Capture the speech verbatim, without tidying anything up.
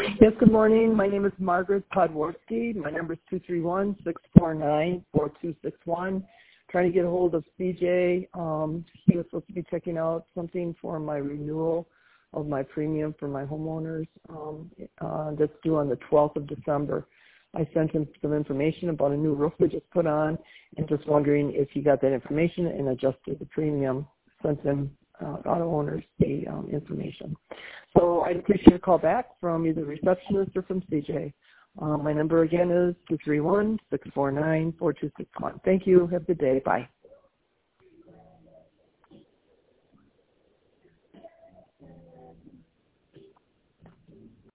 Yes, good morning. My name is Margaret Podworski. My number is two three one, six four nine, four two six one. Trying to get a hold of C J. Um, he was supposed to be checking out something for my renewal of my premium for my homeowners um, uh, that's due on the twelfth of December. I sent him some information about a new roof we just put on and just wondering if he got that information and adjusted the premium, sent him uh, auto owners the um, information. So I'd appreciate a call back from either the receptionist or from C J. Uh, my number again is two three one, six four nine, four two six one. Thank you. Have a good day. Bye.